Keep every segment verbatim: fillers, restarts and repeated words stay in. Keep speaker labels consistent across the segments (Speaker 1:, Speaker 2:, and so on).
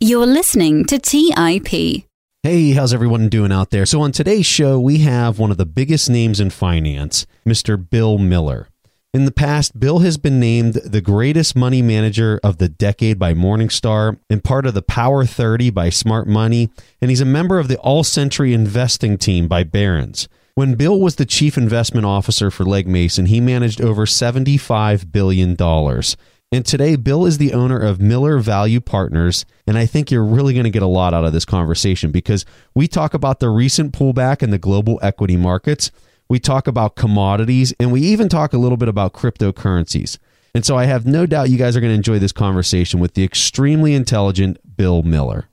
Speaker 1: You're listening to T I P.
Speaker 2: Hey, how's everyone doing out there? So on today's show, we have one of the biggest names in finance, Mister Bill Miller. In the past, Bill has been named the greatest money manager of the decade by Morningstar and part of the Power thirty by Smart Money, and he's a member of the All-Century Investing Team by Barron's. When Bill was the chief investment officer for Legg Mason, he managed over seventy-five billion dollars. And today, Bill is the owner of Miller Value Partners, and I think you're really going to get a lot out of this conversation because we talk about the recent pullback in the global equity markets, we talk about commodities, and we even talk a little bit about cryptocurrencies. And so I have no doubt you guys are going to enjoy this conversation with the extremely intelligent Bill Miller.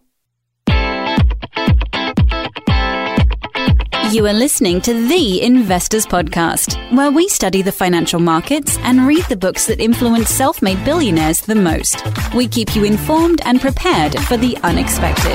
Speaker 1: You are listening to The Investors Podcast, where we study the financial markets and read the books that influence self-made billionaires the most. We keep you informed and prepared for the unexpected.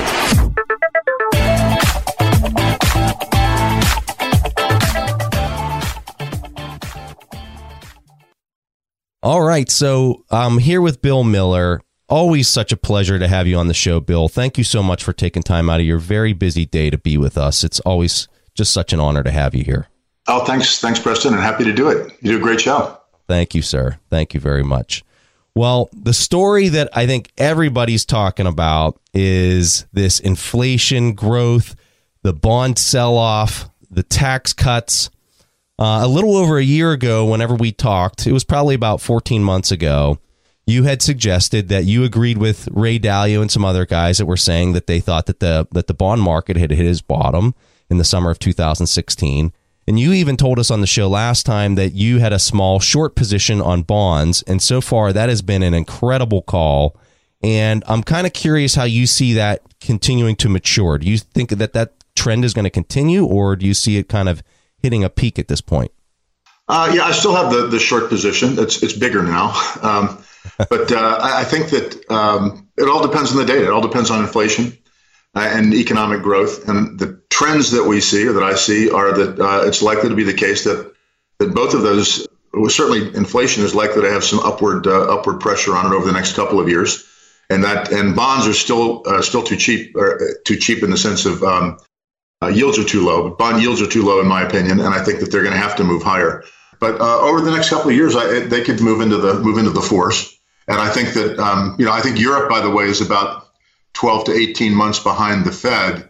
Speaker 3: All right, so I'm here with Bill Miller. Always such a pleasure to have you on the show, Bill. Thank you so much for taking time out of your very busy day to be with us. It's always just such an honor to have you here.
Speaker 4: Oh, thanks. Thanks, Preston. And happy to do it. You do a great show.
Speaker 3: Thank you, sir. Thank you very much. Well, the story that I think everybody's talking about is this inflation growth, the bond sell-off, the tax cuts. Uh, a little over a year ago, whenever we talked, it was probably about fourteen months ago, you had suggested that you agreed with Ray Dalio and some other guys that were saying that they thought that the that the bond market had hit its bottom in the summer of two thousand sixteen. And you even told us on the show last time that you had a small short position on bonds. And so far, that has been an incredible call. And I'm kind of curious how you see that continuing to mature. Do you think that that trend is going to continue, or do you see it kind of hitting a peak at this point?
Speaker 4: Uh, yeah, I still have the, the short position. It's it's bigger now. Um, but uh, I, I think that um, it all depends on the data. It all depends on inflation and economic growth. And the trends that we see, or that I see, are that uh, it's likely to be the case that that both of those, well, certainly inflation is likely to have some upward uh, upward pressure on it over the next couple of years, and that and bonds are still uh, still too cheap, or too cheap in the sense of um, uh, yields are too low. Bond yields are too low, in my opinion, and I think that they're going to have to move higher. But uh, over the next couple of years, I, they could move into the move into the fours, and I think that um, you know I think Europe, by the way, is about twelve to eighteen months behind the Fed.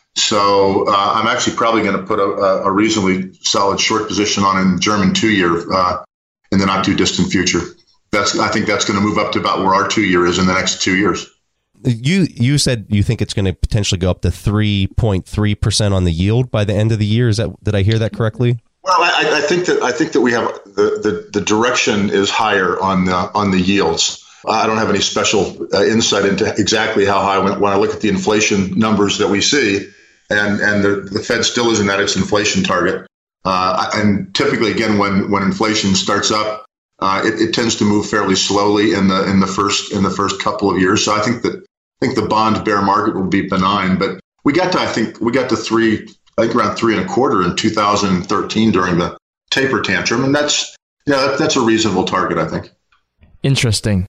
Speaker 4: So uh, I'm actually probably going to put a, a reasonably solid short position on in German two-year uh, in the not too distant future. That's I think that's going to move up to about where our two-year is in the next two years.
Speaker 3: You you said you think it's going to potentially go up to three point three percent on the yield by the end of the year. Is that, did I hear that correctly?
Speaker 4: Well, I, I think that I think that we have the, the, the direction is higher on the on the yields. I don't have any special uh, insight into exactly how high when, when I look at the inflation numbers that we see, and and the, the Fed still isn't at its inflation target. Uh, and typically, again, when when inflation starts up, uh, it, it tends to move fairly slowly in the in the first in the first couple of years. So I think that I think the bond bear market will be benign. But we got to I think we got to three I think around three and a quarter in two thousand thirteen during the taper tantrum, and that's yeah that, that's a reasonable target, I think.
Speaker 5: Interesting.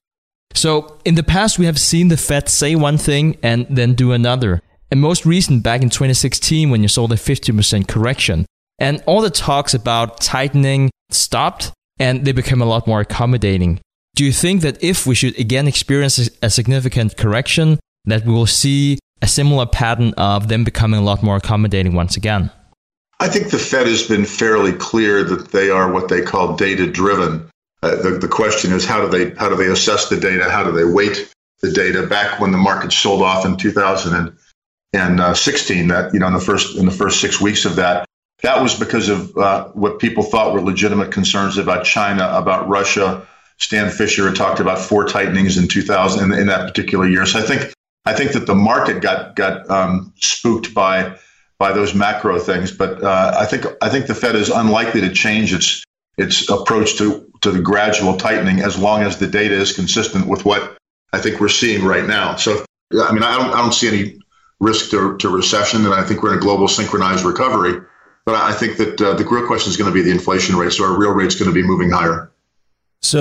Speaker 5: So in the past, we have seen the Fed say one thing and then do another. And most recent, back in twenty sixteen, when you saw the fifty percent correction. And all the talks about tightening stopped, and they became a lot more accommodating. Do you think that if we should again experience a significant correction, that we will see a similar pattern of them becoming a lot more accommodating once again?
Speaker 4: I think the Fed has been fairly clear that they are what they call data-driven. Uh, the, the question is, how do they how do they assess the data? How do they weight the data? Back when the market sold off in two thousand sixteen, that you know in the first in the first six weeks of that, that was because of uh, what people thought were legitimate concerns about China, about Russia. Stan Fisher had talked about four tightenings in two thousand in, in that particular year. So I think I think that the market got got um, spooked by by those macro things. But uh, I think I think the Fed is unlikely to change its its approach to, to the gradual tightening as long as the data is consistent with what I think we're seeing right now. So, I mean, I don't I don't see any risk to, to recession, and I think we're in a global synchronized recovery. But I think that uh, the real question is going to be the inflation rate. So our real rate's going to be moving higher.
Speaker 3: So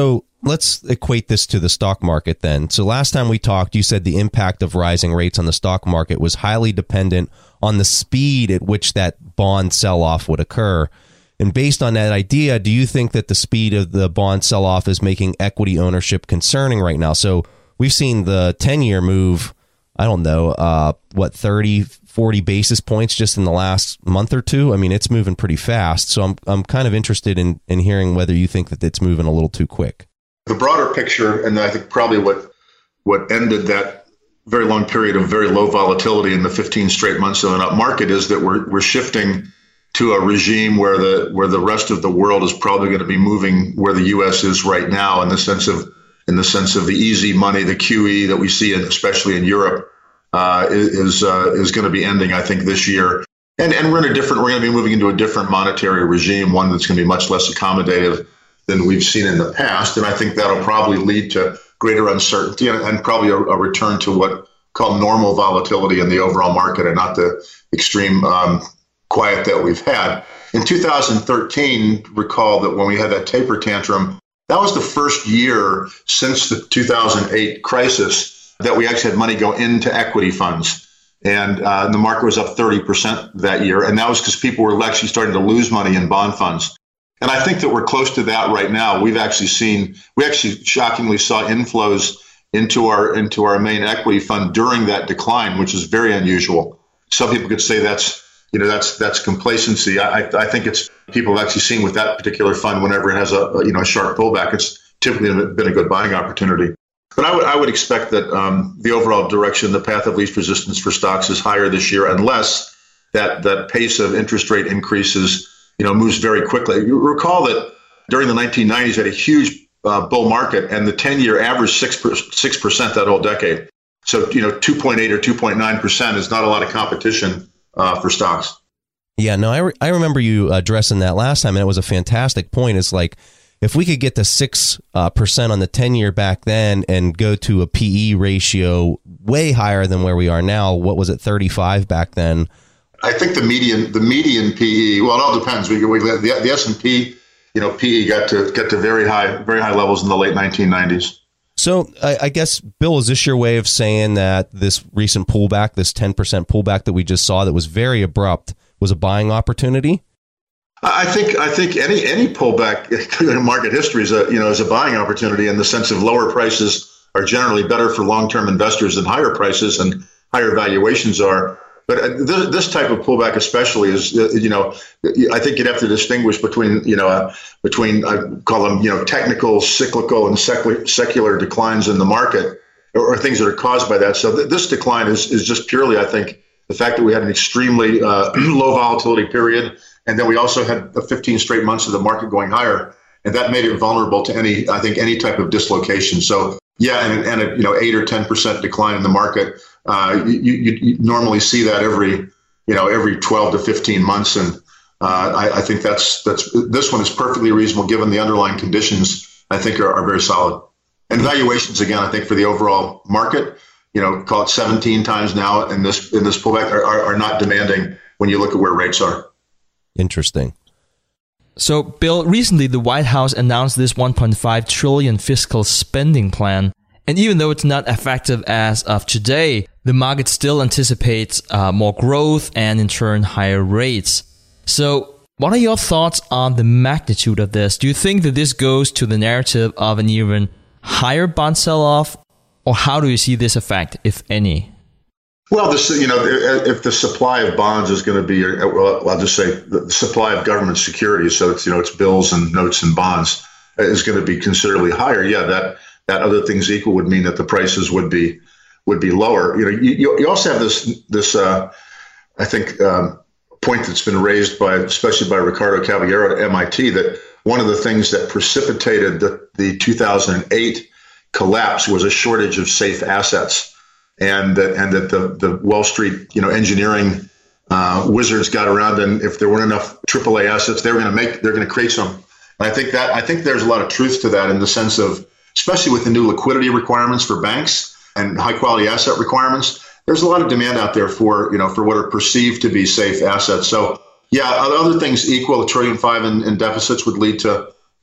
Speaker 3: let's equate this to the stock market then. So last time we talked, you said the impact of rising rates on the stock market was highly dependent on the speed at which that bond sell-off would occur. And based on that idea, do you think that the speed of the bond sell-off is making equity ownership concerning right now? So we've seen the ten-year move, I don't know, uh, what, thirty, forty basis points just in the last month or two? I mean, it's moving pretty fast. So I'm I'm kind of interested in, in hearing whether you think that it's moving a little too quick.
Speaker 4: The broader picture, and I think probably what what ended that very long period of very low volatility in the fifteen straight months of an up market, is that we're we're shifting to a regime where the where the rest of the world is probably going to be moving where the U S is right now, in the sense of in the sense of the easy money, the Q E that we see, in, especially in Europe, uh, is uh, is going to be ending, I think, this year. And and we're in a different we're going to be moving into a different monetary regime, one that's going to be much less accommodative than we've seen in the past. And I think that'll probably lead to greater uncertainty and, and probably a, a return to what called normal volatility in the overall market, and not the extreme um, quiet that we've had. In two thousand thirteen, recall that when we had that taper tantrum, that was the first year since the two thousand eight crisis that we actually had money go into equity funds. And uh, the market was up thirty percent that year. And that was because people were actually starting to lose money in bond funds. And I think that we're close to that right now. We've actually seen, we actually shockingly saw inflows into our into our main equity fund during that decline, which is very unusual. Some people could say that's, you know, that's that's complacency. I I think it's people have actually seen with that particular fund, whenever it has a, a you know a sharp pullback, it's typically been a good buying opportunity. But I would I would expect that um, the overall direction, the path of least resistance for stocks is higher this year, unless that that pace of interest rate increases, you know, moves very quickly. You recall that during the nineteen nineties, we had a huge uh, bull market, and the ten-year averaged six six percent that whole decade. So, you know, two point eight or two point nine percent is not a lot of competition uh, for stocks.
Speaker 3: Yeah, no, I, re- I remember you addressing that last time, and it was a fantastic point. It's like, if we could get to six uh, percent on the ten-year back then and go to a P E ratio way higher than where we are now, what was it, thirty-five back then?
Speaker 4: I think the median, the median P E. Well, it all depends. We, we the, the S and P, you know, P E got to get to very high, very high levels in the late nineteen nineties.
Speaker 3: So I, I guess, Bill, is this your way of saying that this recent pullback, this ten percent pullback that we just saw, that was very abrupt, was a buying opportunity?
Speaker 4: I think I think any any pullback in market history is a you know is a buying opportunity, in the sense of lower prices are generally better for long-term investors than higher prices, and higher valuations are. But this, this type of pullback, especially, is you know I think you'd have to distinguish between you know uh, between I call them you know technical, cyclical, and secular, secular declines in the market, or, or things that are caused by that. So th- this decline is is just purely, I think, the fact that we had an extremely uh, low volatility period. And then we also had the fifteen straight months of the market going higher, and that made it vulnerable to any, I think, any type of dislocation. So yeah, and, and a you know eight or ten percent decline in the market, uh, you, you, you normally see that every you know every twelve to fifteen months, and uh, I, I think that's that's this one is perfectly reasonable given the underlying conditions. I think are, are very solid, and valuations again, I think for the overall market, you know, call it seventeen times now in this in this pullback are, are, are not demanding when you look at where rates are.
Speaker 3: Interesting.
Speaker 5: So, Bill, recently the White House announced this one point five trillion dollars fiscal spending plan. And even though it's not effective as of today, the market still anticipates uh, more growth and, in turn, higher rates. So, what are your thoughts on the magnitude of this? Do you think that this goes to the narrative of an even higher bond sell-off? Or how do you see this effect, if any?
Speaker 4: Well, this, you know, if the supply of bonds is going to be, well, I'll just say the supply of government securities, so it's, you know, it's bills and notes and bonds, is going to be considerably higher. Yeah, that that other things equal would mean that the prices would be would be lower. You know, you, you also have this this uh, I think um, point that's been raised by, especially by Ricardo Caballero at M I T, that one of the things that precipitated the, the two thousand eight collapse was a shortage of safe assets. And that and that the, the Wall Street, you know, engineering uh, wizards got around, and if there weren't enough triple A assets, they were going to make they're going to create some. And I think that I think there's a lot of truth to that, in the sense of, especially with the new liquidity requirements for banks and high quality asset requirements, there's a lot of demand out there for you know for what are perceived to be safe assets. So yeah, other things equal, a trillion five in, in deficits would lead to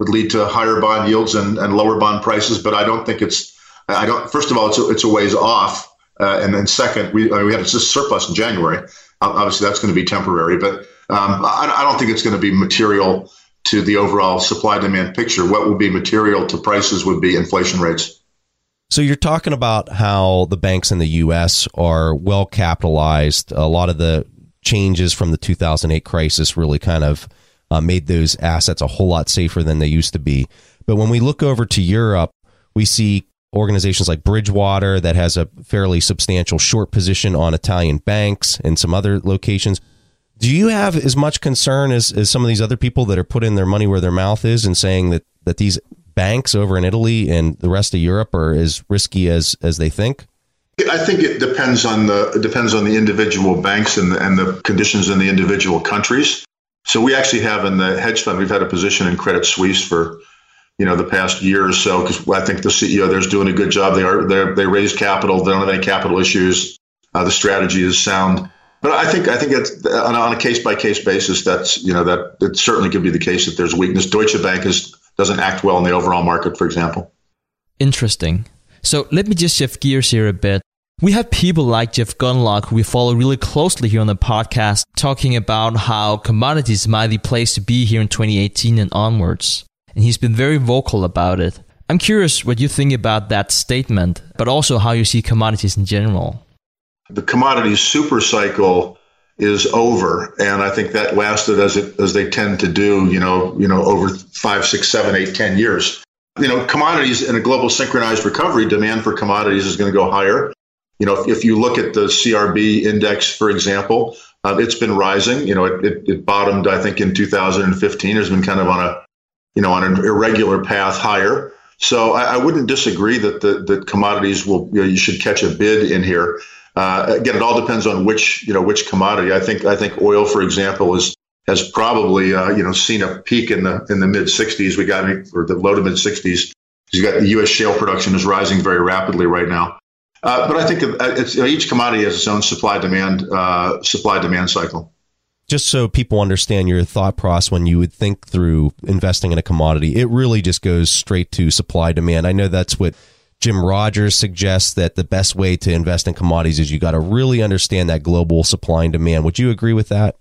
Speaker 4: would lead to higher bond yields and, and lower bond prices. But I don't think it's, I don't, first of all, it's a, it's a ways off. Uh, and then second, we, I mean, we had a surplus in January. Obviously, that's going to be temporary. But um, I, I don't think it's going to be material to the overall supply-demand picture. What will be material to prices would be inflation rates.
Speaker 3: So you're talking about how the banks in the U S are well capitalized. A lot of the changes from the two thousand eight crisis really kind of uh, made those assets a whole lot safer than they used to be. But when we look over to Europe, we see organizations like Bridgewater that has a fairly substantial short position on Italian banks and some other locations. Do you have as much concern as, as some of these other people that are putting their money where their mouth is and saying that, that these banks over in Italy and the rest of Europe are as risky as, as they think?
Speaker 4: I think it depends on the it depends on the individual banks and the, and the conditions in the individual countries. So we actually have in the hedge fund, we've had a position in Credit Suisse for, you know, the past year or so, because I think the C E O there's doing a good job. They are they they raised capital. They don't have any capital issues. Uh, the strategy is sound. But I think I think it's on a, on a case by case basis. That's you know that it certainly could be the case that there's weakness. Deutsche Bank is doesn't act well in the overall market, for example.
Speaker 5: Interesting. So let me just shift gears here a bit. We have people like Jeff Gundlach, who we follow really closely here on the podcast, talking about how commodities might be the place to be here in twenty eighteen and onwards. And he's been very vocal about it. I'm curious what you think about that statement, but also how you see commodities in general.
Speaker 4: The commodities super cycle is over, and I think that lasted as it as they tend to do, you know, you know, over five, six, seven, eight, ten years. You know, commodities in a global synchronized recovery, demand for commodities is going to go higher. You know, if, if you look at the C R B index, for example, uh, it's been rising. You know, it, it, it bottomed, I think, in two thousand fifteen. It's been kind of on a, you know, on an irregular path higher. So I, I wouldn't disagree that the that commodities will, you know, you should catch a bid in here. Uh, again, it all depends on which, you know, which commodity. I think I think oil, for example, is has probably uh, you know seen a peak in the in the mid sixties. We got or the low to mid sixties. You got the U S shale production is rising very rapidly right now. Uh, but I think it's, you know, each commodity has its own supply demand uh, supply demand cycle.
Speaker 3: Just so people understand your thought process when you would think through investing in a commodity, it really just goes straight to supply demand. I know that's what Jim Rogers suggests, that the best way to invest in commodities is you got to really understand that global supply and demand. Would you agree with that?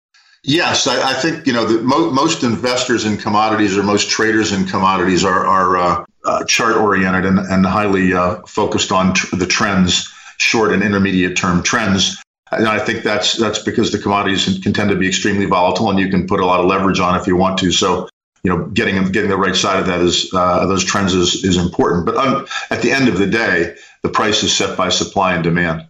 Speaker 4: Yes, I, I think you know that mo- most investors in commodities or most traders in commodities are, are uh, uh, chart oriented and, and highly uh, focused on tr- the trends, short and intermediate term trends. And I think that's that's because the commodities can tend to be extremely volatile, and you can put a lot of leverage on if you want to. So, you know, getting getting the right side of that is uh, those trends is is important. But um, at the end of the day, the price is set by supply and demand.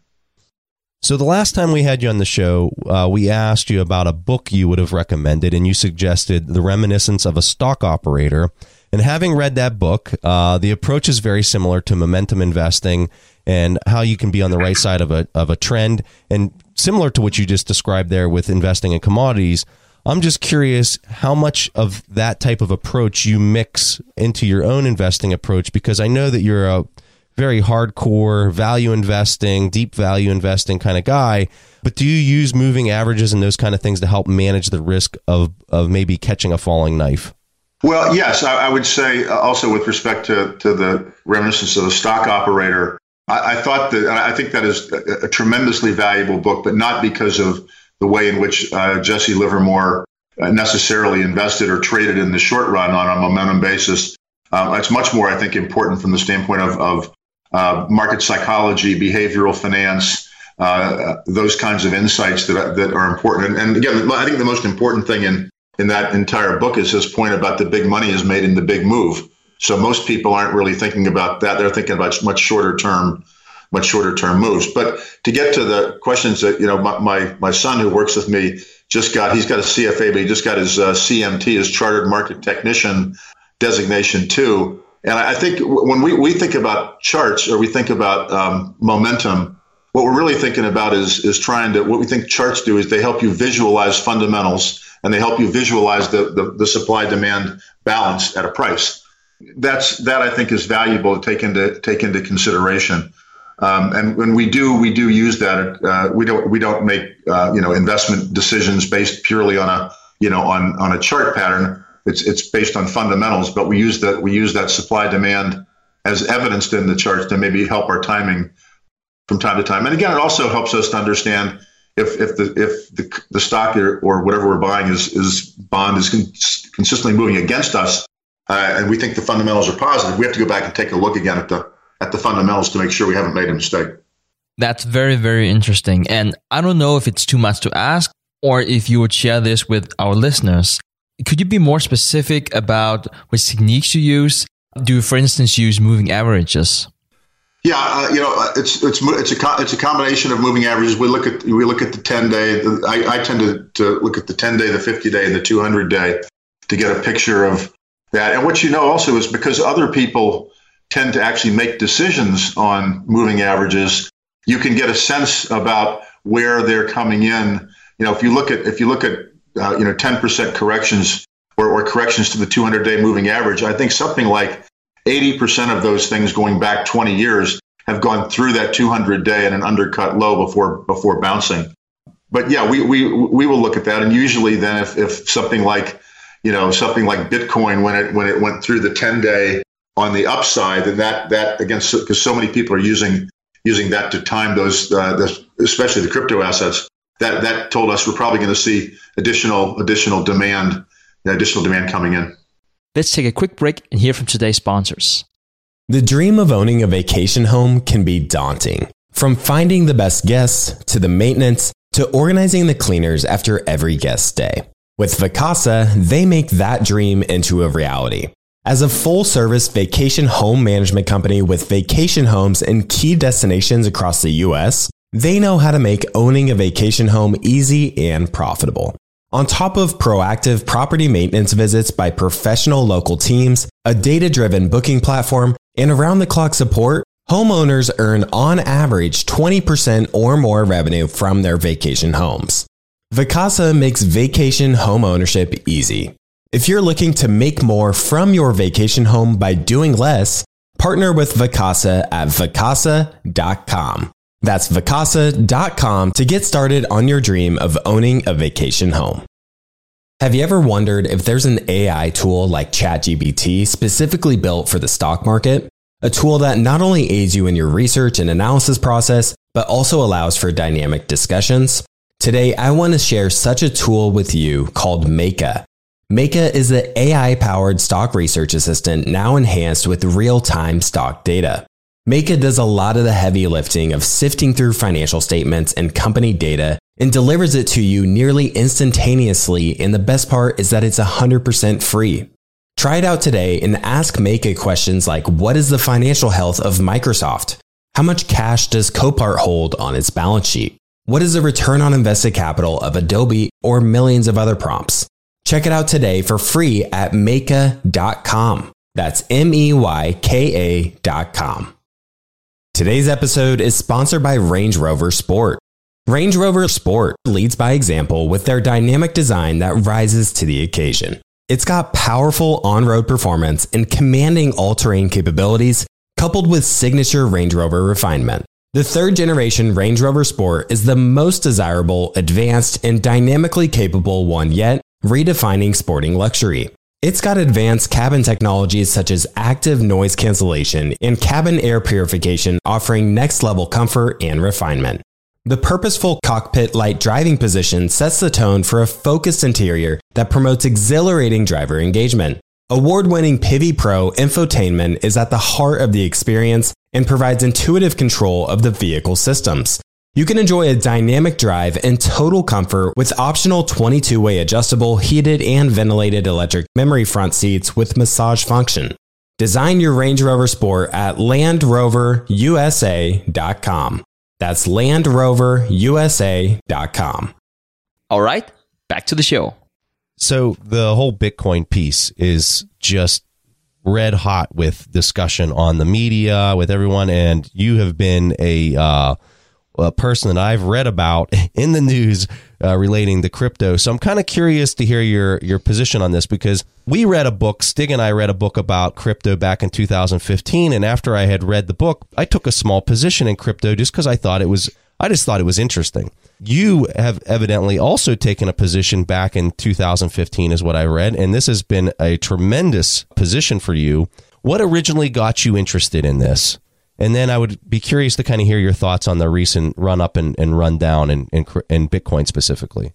Speaker 3: So the last time we had you on the show, uh, we asked you about a book you would have recommended, and you suggested The Reminiscence of a Stock Operator. And having read that book, uh, the approach is very similar to momentum investing and how you can be on the right side of a of a trend. And similar to what you just described there with investing in commodities, I'm just curious how much of that type of approach you mix into your own investing approach, because I know that you're a very hardcore value investing, deep value investing kind of guy. But do you use moving averages and those kind of things to help manage the risk of of maybe catching a falling knife?
Speaker 4: Well, yes, I, I would say also with respect to, to the Reminiscence of a Stock Operator, I, I thought that I think that is a, a tremendously valuable book, but not because of the way in which uh, Jesse Livermore uh, necessarily invested or traded in the short run on a momentum basis. Um, it's much more, I think, important from the standpoint of, of uh, market psychology, behavioral finance, uh, those kinds of insights that that are important. And, and again, I think the most important thing in in that entire book is his point about the big money is made in the big move. So most people aren't really thinking about that. They're thinking about much shorter term, much shorter term moves. But to get to the questions that, you know, my, my, my son who works with me just got, he's got a C F A, but he just got his uh, C M T, his Chartered Market Technician designation too. And I think when we, we think about charts or we think about um, momentum, what we're really thinking about is, is trying to, what we think charts do is they help you visualize fundamentals, and they help you visualize the, the, the supply-demand balance at a price. That's that I think is valuable to take into take into consideration. Um, and when we do, we do use that. Uh, we don't we don't make uh, you know investment decisions based purely on a you know on on a chart pattern. it's it's based on fundamentals, but we use that we use that supply demand as evidenced in the charts to maybe help our timing from time to time. And again, it also helps us to understand if if the if the, the stock or, or whatever we're buying is is bond is con- consistently moving against us, uh, and we think the fundamentals are positive. We have to go back and take a look again at the at the fundamentals to make sure we haven't made a mistake.
Speaker 5: That's very, very interesting. And I don't know if it's too much to ask or if you would share this with our listeners. Could you be more specific about which techniques you use? Do you, for instance, use moving averages?
Speaker 4: Yeah, uh, you know, it's it's it's a it's a combination of moving averages. We look at we look at the ten day. I, I tend to, to look at the ten day, the fifty day, and the two hundred day to get a picture of that. And what you know also is because other people tend to actually make decisions on moving averages, you can get a sense about where they're coming in. You know, if you look at if you look at uh, you know ten percent corrections or, or corrections to the two hundred day moving average, I think something like eighty percent of those things going back twenty years have gone through that two hundred day and an undercut low before before bouncing. But yeah, we we we will look at that, and usually then if, if something like you know something like Bitcoin when it when it went through the ten day on the upside, then that that again because so many people are using using that to time those uh, the, especially the crypto assets, that that told us we're probably going to see additional additional demand you know, additional demand coming in.
Speaker 5: Let's take a quick break and hear from today's sponsors.
Speaker 6: The dream of owning a vacation home can be daunting. From finding the best guests, to the maintenance, to organizing the cleaners after every guest stay. With Vacasa, they make that dream into a reality. As a full-service vacation home management company with vacation homes in key destinations across the U S, they know how to make owning a vacation home easy and profitable. On top of proactive property maintenance visits by professional local teams, a data-driven booking platform, and around-the-clock support, homeowners earn on average twenty percent or more revenue from their vacation homes. Vacasa makes vacation home ownership easy. If you're looking to make more from your vacation home by doing less, partner with Vacasa at vacasa dot com. That's vacasa dot com to get started on your dream of owning a vacation home. Have you ever wondered if there's an A I tool like ChatGPT specifically built for the stock market? A tool that not only aids you in your research and analysis process, but also allows for dynamic discussions? Today, I want to share such a tool with you called Meka. Meka is the A I-powered stock research assistant now enhanced with real-time stock data. Meka does a lot of the heavy lifting of sifting through financial statements and company data and delivers it to you nearly instantaneously, and the best part is that it's one hundred percent free. Try it out today and ask Meka questions like, what is the financial health of Microsoft? How much cash does Copart hold on its balance sheet? What is the return on invested capital of Adobe, or millions of other prompts? Check it out today for free at meka dot com. That's M E Y K A dot com. Today's episode is sponsored by Range Rover Sport. Range Rover Sport leads by example with their dynamic design that rises to the occasion. It's got powerful on-road performance and commanding all-terrain capabilities, coupled with signature Range Rover refinement. The third generation Range Rover Sport is the most desirable, advanced, and dynamically capable one yet, redefining sporting luxury. It's got advanced cabin technologies such as active noise cancellation and cabin air purification, offering next-level comfort and refinement. The purposeful cockpit light driving position sets the tone for a focused interior that promotes exhilarating driver engagement. Award-winning Pivi Pro infotainment is at the heart of the experience and provides intuitive control of the vehicle systems. You can enjoy a dynamic drive and total comfort with optional twenty-two way adjustable, heated and ventilated electric memory front seats with massage function. Design your Range Rover Sport at land rover u s a dot com. That's land rover u s a dot com.
Speaker 5: All right, back to the show.
Speaker 3: So the whole Bitcoin piece is just red hot with discussion on the media, with everyone, and you have been a uh, a person that I've read about in the news uh, relating to crypto. So I'm kind of curious to hear your your position on this, because we read a book, Stig and I read a book about crypto back in two thousand fifteen, and after I had read the book, I took a small position in crypto just because I thought it was I just thought it was interesting. You have evidently also taken a position back in two thousand fifteen, is what I read, and this has been a tremendous position for you. What originally got you interested in this? And then I would be curious to kind of hear your thoughts on the recent run up and, and run down in, in, in Bitcoin specifically.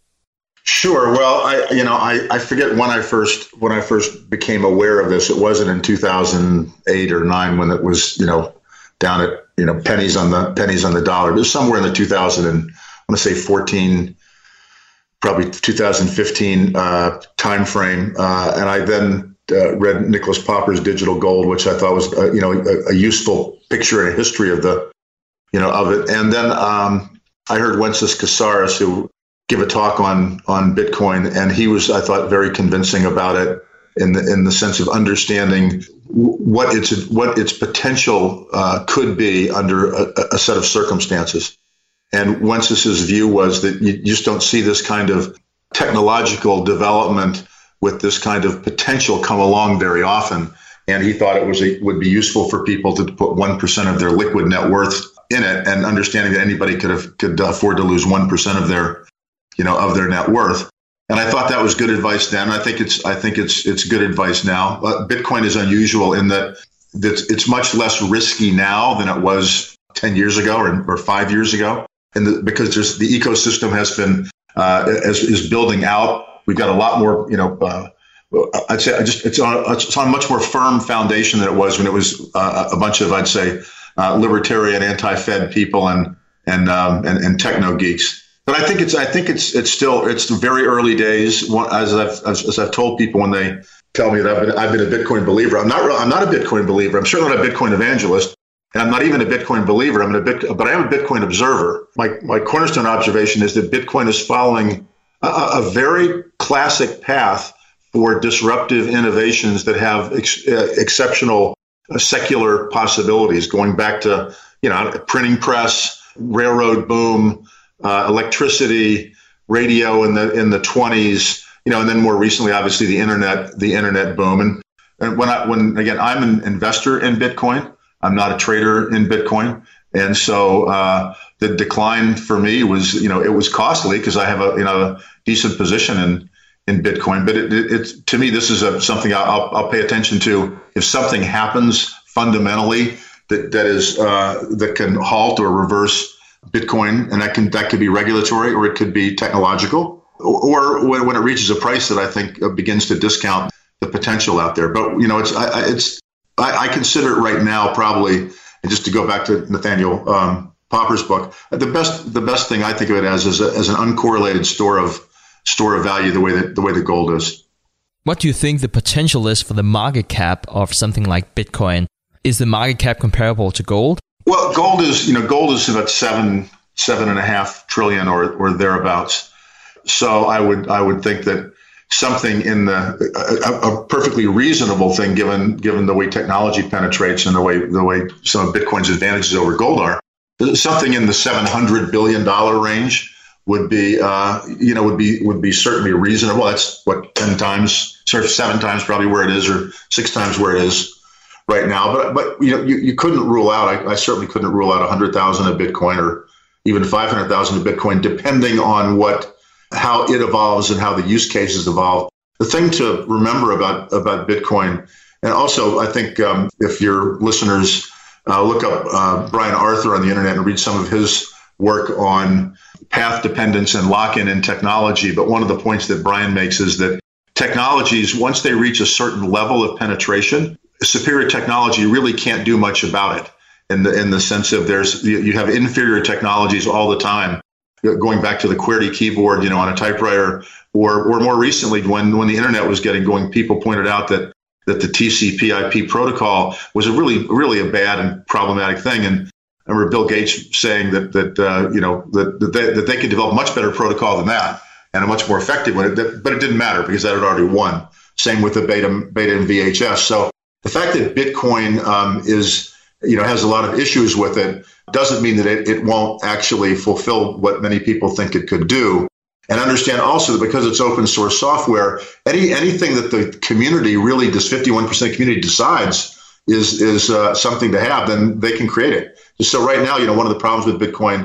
Speaker 4: Sure. Well, I you know I, I forget when I first when I first became aware of this. It wasn't in two thousand eight or nine when it was you know down at you know pennies on the pennies on the dollar. It was somewhere in the two thousand and I'm going to say fourteen, probably two thousand fifteen uh, time frame. Uh, and I then uh, read Nicholas Popper's Digital Gold, which I thought was uh, you know a, a useful picture and a history of the you know of it. And then um, I heard Wences Casares, who give a talk on on Bitcoin, and he was, I thought, very convincing about it in the in the sense of understanding what its what its potential uh, could be under a, a set of circumstances. And Wences's view was that you just don't see this kind of technological development with this kind of potential come along very often. And he thought it was a, would be useful for people to put one percent of their liquid net worth in it, and understanding that anybody could have could afford to lose one percent of their you know, of their net worth. And I thought that was good advice then. I think it's, I think it's, it's good advice now. Uh, Bitcoin is unusual in that it's, it's much less risky now than it was ten years ago or, or five years ago. And the, because there's, the ecosystem has been, uh, is, is building out. We've got a lot more, you know, uh, I'd say I just, it's on, it's on a much more firm foundation than it was when it was uh, a bunch of, I'd say, uh, libertarian, anti-Fed people and, and, um, and, and techno geeks. But I think it's I think it's it's still it's the very early days. As I've as, as I've told people when they tell me that I've been, I've been a Bitcoin believer. I'm not I'm not a Bitcoin believer. I'm certainly not a Bitcoin evangelist, and I'm not even a Bitcoin believer. I'm a bit, but I am a Bitcoin observer. My my cornerstone observation is that Bitcoin is following a, a very classic path for disruptive innovations that have ex, uh, exceptional uh, secular possibilities, going back to you know printing press, railroad boom. Uh, electricity, radio in the in the twenties, you know, and then more recently, obviously, the internet, the internet boom. And, and when I when again, I'm an investor in Bitcoin. I'm not a trader in Bitcoin, and so uh, the decline for me was, you know, it was costly because I have a you know a decent position in in Bitcoin. But it, it, it's to me, this is a, something I'll I'll pay attention to. If something happens fundamentally that that is uh, that can halt or reverse Bitcoin, and that can that could be regulatory or it could be technological, or, or when, when it reaches a price that I think begins to discount the potential out there. But you know, it's I, it's I, I consider it right now probably, and just to go back to Nathaniel um, Popper's book, the best the best thing I think of it as is a, as an uncorrelated store of store of value, the way that the way the gold is.
Speaker 5: What do you think the potential is for the market cap of something like Bitcoin? Is the market cap comparable to gold?
Speaker 4: Well, gold is, you know, gold is about seven, seven and a half trillion or, or thereabouts. So I would, I would think that something in the, a, a perfectly reasonable thing, given, given the way technology penetrates and the way, the way some of Bitcoin's advantages over gold are, something in the seven hundred billion dollars range would be, uh, you know, would be, would be certainly reasonable. That's what, ten times, sort of seven times probably where it is, or six times where it is right now. But, but you know, you, you couldn't rule out, I, I certainly couldn't rule out one hundred thousand of Bitcoin or even five hundred thousand of Bitcoin, depending on what, how it evolves and how the use cases evolve. The thing to remember about, about Bitcoin, and also I think um, if your listeners uh, look up uh, Brian Arthur on the internet and read some of his work on path dependence and lock-in in technology. But one of the points that Brian makes is that technologies, once they reach a certain level of penetration, superior technology really can't do much about it in the in the sense of there's you have inferior technologies all the time, going back to the QWERTY keyboard, you know, on a typewriter, or or more recently when when the internet was getting going, people pointed out that that the T C P I P protocol was a really really a bad and problematic thing. And I remember Bill Gates saying that that uh, you know that that they, that they could develop much better protocol than that and a much more effective one, but it didn't matter because that had already won. Same with the beta beta and V H S. So the fact that Bitcoin um, is, you know, has a lot of issues with it doesn't mean that it, it won't actually fulfill what many people think it could do. And understand also that because it's open source software, any anything that the community really, this fifty-one percent community decides is is uh, something to have, then they can create it. So right now, you know, one of the problems with Bitcoin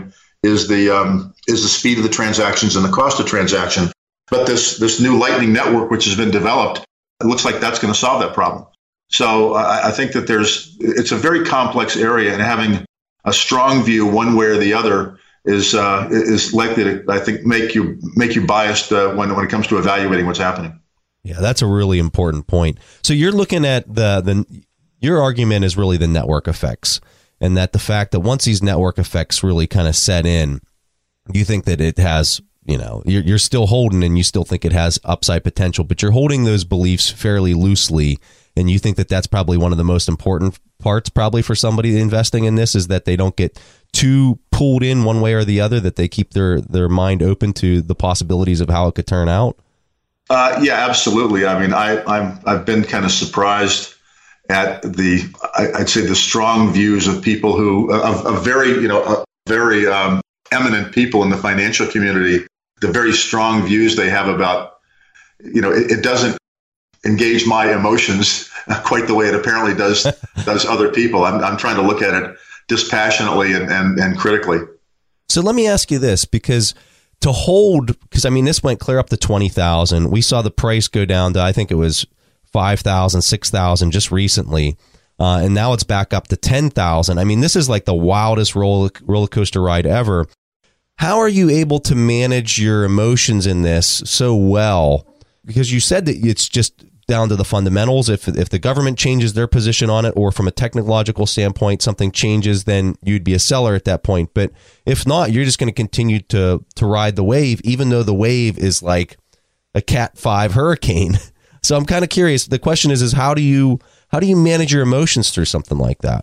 Speaker 4: is the um, is the speed of the transactions and the cost of transaction. But this this new Lightning Network, which has been developed, it looks like that's going to solve that problem. So I, I think that there's it's a very complex area, and having a strong view one way or the other is uh, is likely to, I think, make you make you biased uh, when when it comes to evaluating what's happening.
Speaker 3: Yeah, that's a really important point. So you're looking at the the your argument is really the network effects, and that the fact that once these network effects really kind of set in, you think that it has, you know, you're, you're still holding and you still think it has upside potential, but you're holding those beliefs fairly loosely. And you think that that's probably one of the most important parts probably for somebody investing in this, is that they don't get too pulled in one way or the other, that they keep their, their mind open to the possibilities of how it could turn out.
Speaker 4: Uh, yeah, absolutely. I mean, I, I'm, I've been kind of surprised at the, I, I'd say the strong views of people who, of, of very, you know, uh, very um, eminent people in the financial community, the very strong views they have about, you know, it, it doesn't engage my emotions quite the way it apparently does does other people. I'm, I'm trying to look at it dispassionately and, and, and critically.
Speaker 3: So let me ask you this, because to hold, because I mean, this went clear up to twenty thousand. We saw the price go down to, I think it was five thousand, six thousand just recently. Uh, and now it's back up to ten thousand. I mean, this is like the wildest roller, roller coaster ride ever. How are you able to manage your emotions in this so well? Because you said that it's just down to the fundamentals. If if the government changes their position on it, or from a technological standpoint, something changes, then you'd be a seller at that point. But if not, you're just going to continue to to ride the wave, even though the wave is like a Cat five hurricane. So I'm kind of curious. The question is, is how do you how do you manage your emotions through something like that?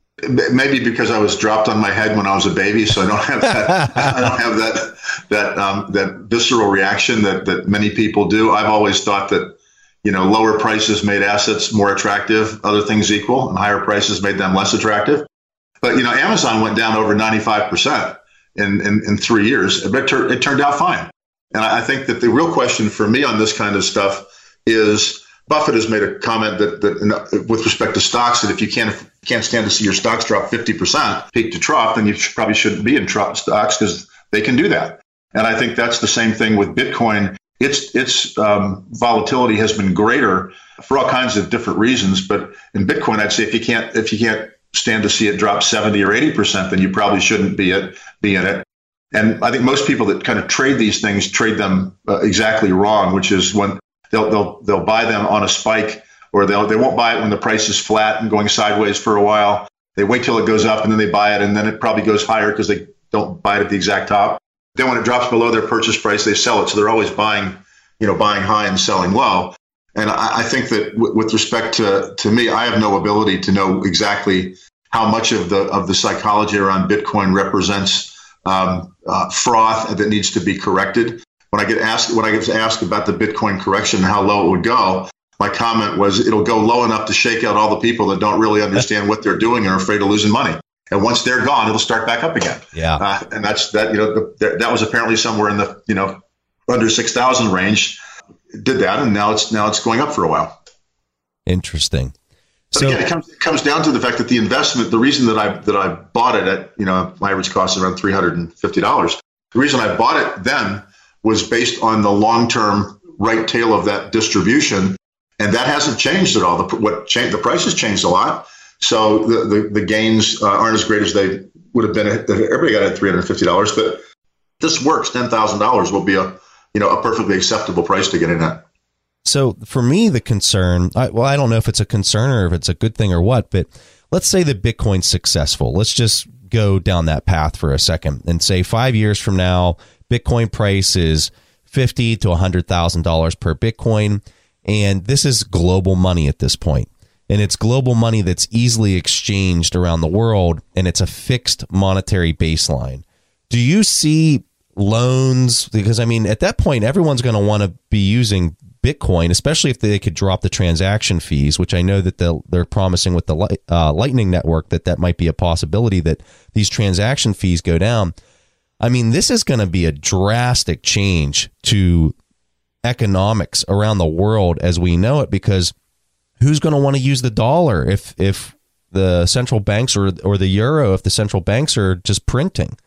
Speaker 4: Maybe because I was dropped on my head when I was a baby, so I don't have that. I don't have that that um, that visceral reaction that that many people do. I've always thought that, you know, lower prices made assets more attractive, other things equal, and higher prices made them less attractive. But, you know, Amazon went down over ninety-five percent in, in, in three years. It, tur- it turned out fine. And I think that the real question for me on this kind of stuff is, Buffett has made a comment that, that in, with respect to stocks, that if you can't if you can't stand to see your stocks drop fifty percent peak to trough, then you should, probably shouldn't be in tro- stocks, because they can do that. And I think that's the same thing with Bitcoin. Its its um, volatility has been greater for all kinds of different reasons. But in Bitcoin, I'd say if you can't if you can't stand to see it drop seventy or eighty percent, then you probably shouldn't be it be in it. And I think most people that kind of trade these things trade them uh, exactly wrong, which is when they'll they'll they'll buy them on a spike, or they'll they won't buy it when the price is flat and going sideways for a while. They wait till it goes up and then they buy it, and then it probably goes higher because they don't buy it at the exact top. Then when it drops below their purchase price, they sell it. So they're always buying, you know, buying high and selling low. And I, I think that w- with respect to, to me, I have no ability to know exactly how much of the of the psychology around Bitcoin represents um, uh, froth that needs to be corrected. When I get asked when I get asked about the Bitcoin correction and how low it would go, my comment was it'll go low enough to shake out all the people that don't really understand what they're doing and are afraid of losing money. And once they're gone, it'll start back up again. Yeah, uh, and that's that. You know, the, that was apparently somewhere in the you know under six thousand range. It did that, and now it's now it's going up for a while.
Speaker 3: Interesting.
Speaker 4: But
Speaker 3: So
Speaker 4: again, it comes it comes down to the fact that the investment, the reason that I that I bought it at you know my average cost is around three hundred and fifty dollars. The reason I bought it then was based on the long term right tail of that distribution, and that hasn't changed at all. The what changed, the price has changed a lot. So the, the, the gains uh, aren't as great as they would have been if everybody got at three hundred fifty dollars. But this works. ten thousand dollars will be a you know a perfectly acceptable price to get in at.
Speaker 3: So for me, the concern, I, well, I don't know if it's a concern or if it's a good thing or what, but let's say that Bitcoin's successful. Let's just go down that path for a second and say five years from now, Bitcoin price is fifty to one hundred thousand dollars per Bitcoin. And this is global money at this point. And it's global money that's easily exchanged around the world, and it's a fixed monetary baseline. Do you see loans? Because, I mean, at that point, everyone's going to want to be using Bitcoin, especially if they could drop the transaction fees, which I know that they're promising with the uh, Lightning Network that that might be a possibility that these transaction fees go down. I mean, this is going to be a drastic change to economics around the world as we know it, because who's going to want to use the dollar if if the central banks or or the euro if the central banks are just printing?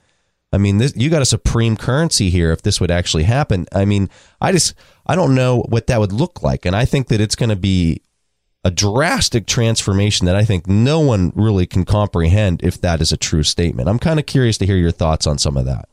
Speaker 3: I mean, this, you got a supreme currency here if this would actually happen. I mean, I just, I don't know what that would look like. And I think that it's going to be a drastic transformation that I think no one really can comprehend if that is a true statement. I'm kind of curious to hear your thoughts on some of that.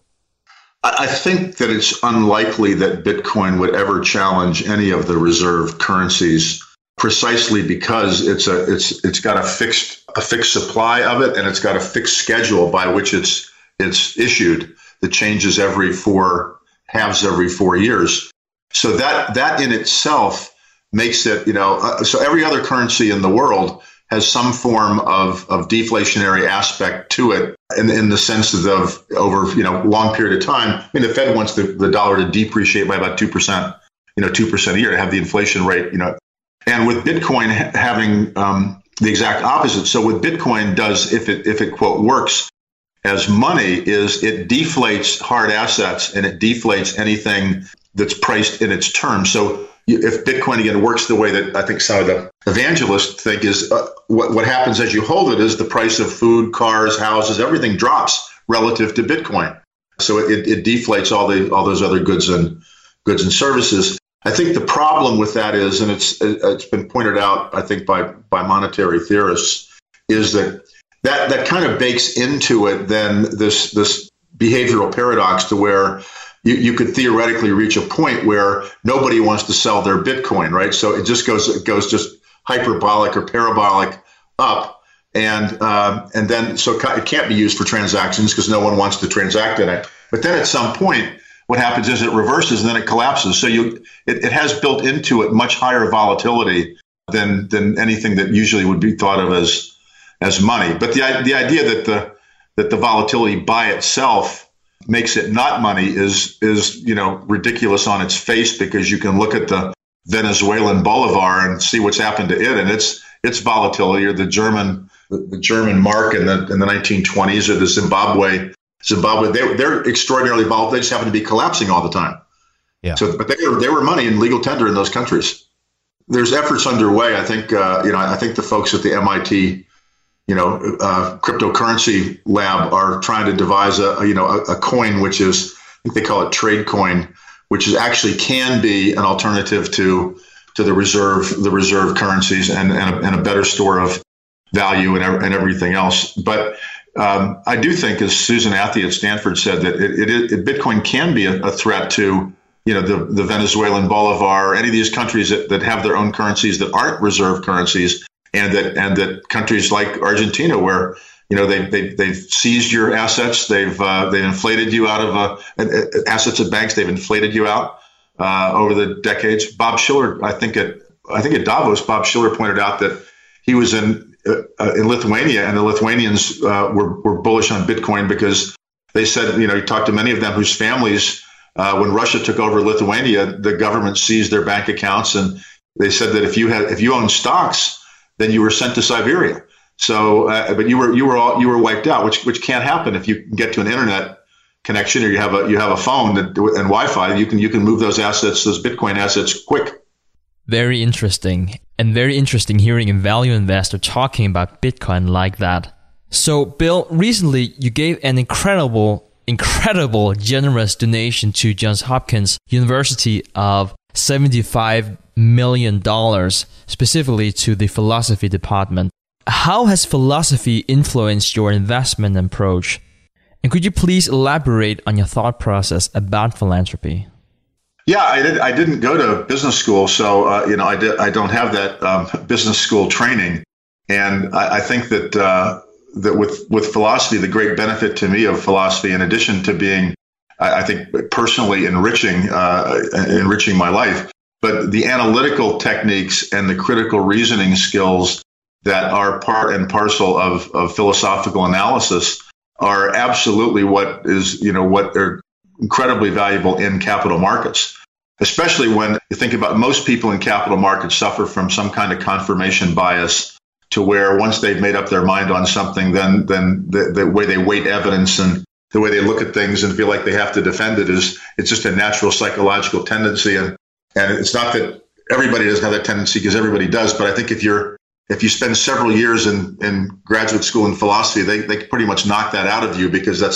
Speaker 4: I think that it's unlikely that Bitcoin would ever challenge any of the reserve currencies, precisely because it's a it's it's got a fixed a fixed supply of it, and it's got a fixed schedule by which it's it's issued that changes every four halves every four years. So that that in itself makes it, you know, uh, so every other currency in the world has some form of, of deflationary aspect to it in, in the sense of over, you know, long period of time. I mean, the Fed wants the, the dollar to depreciate by about two percent, you know, two percent a year to have the inflation rate, you know, and with Bitcoin having um, the exact opposite. So what Bitcoin does, if it, if it quote works as money, is it deflates hard assets and it deflates anything that's priced in its terms. So if Bitcoin, again, works the way that I think some of the evangelists think, is uh, what, what happens as you hold it is the price of food, cars, houses, everything drops relative to Bitcoin. So it, it deflates all the all those other goods and goods and services. I think the problem with that is, and it's it's been pointed out, I think, by by monetary theorists, is that that, that kind of bakes into it then this this behavioral paradox to where You, you could theoretically reach a point where nobody wants to sell their Bitcoin, right? So it just goes it goes just hyperbolic or parabolic up, and um, and then so it can't be used for transactions because no one wants to transact in it. But then at some point, what happens is it reverses and then it collapses. So you it, it has built into it much higher volatility than than anything that usually would be thought of as as money. But the the idea that the that the volatility by itself makes it not money is, is, you know, ridiculous on its face, because you can look at the Venezuelan bolivar and see what's happened to it and its its volatility, or the German the, the German mark in the in the nineteen twenties, or the Zimbabwe Zimbabwe they they're extraordinarily volatile. They just happen to be collapsing all the time.
Speaker 3: Yeah.
Speaker 4: So, but they were they were money in legal tender in those countries. There's efforts underway. I think uh, you know I think the folks at the M I T you know, uh, cryptocurrency lab are trying to devise a, a you know, a, a coin, which is, I think they call it trade coin, which is actually can be an alternative to, to the reserve, the reserve currencies and, and, a, and a better store of value and, and everything else. But um, I do think, as Susan Athey at Stanford said, that it, it, it Bitcoin can be a, a threat to, you know, the, the Venezuelan bolivar, any of these countries that, that have their own currencies that aren't reserve currencies. And that and that countries like Argentina, where you know they they they've seized your assets, they've uh, they've inflated you out of uh, assets at banks, they've inflated you out uh, over the decades. Bob Shiller, I think at I think at Davos, Bob Shiller pointed out that he was in uh, in Lithuania, and the Lithuanians uh, were were bullish on Bitcoin because they said, you know, he talked to many of them whose families, uh, when Russia took over Lithuania, the government seized their bank accounts, and they said that if you had if you owned stocks, then you were sent to Siberia. So, uh, but you were you were all you were wiped out, which which can't happen if you can get to an internet connection or you have a you have a phone that, and Wi-Fi. You can you can move those assets, those Bitcoin assets, quick.
Speaker 5: Very interesting, and very interesting hearing a value investor talking about Bitcoin like that. So, Bill, recently you gave an incredible, incredible, generous donation to Johns Hopkins University of seventy-five million dollars, specifically to the philosophy department. How has philosophy influenced your investment approach? And could you please elaborate on your thought process about philanthropy?
Speaker 4: Yeah, I did. I didn't go to business school, so uh, you know, I did. I don't have that um, business school training, and I, I think that uh, that with with philosophy, the great benefit to me of philosophy, in addition to being, I, I think, personally enriching, uh, enriching my life, but the analytical techniques and the critical reasoning skills that are part and parcel of, of philosophical analysis are absolutely what is, you know, what are incredibly valuable in capital markets, especially when you think about most people in capital markets suffer from some kind of confirmation bias, to where once they've made up their mind on something, then then the, the way they weight evidence and the way they look at things and feel like they have to defend it is, it's just a natural psychological tendency. And and it's not that everybody doesn't have that tendency, because everybody does. But I think if you're if you spend several years in, in graduate school in philosophy, they, they pretty much knock that out of you, because that's not